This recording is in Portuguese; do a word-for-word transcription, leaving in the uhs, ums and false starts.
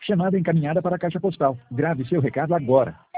Chamada encaminhada para a caixa postal. Grave seu recado agora.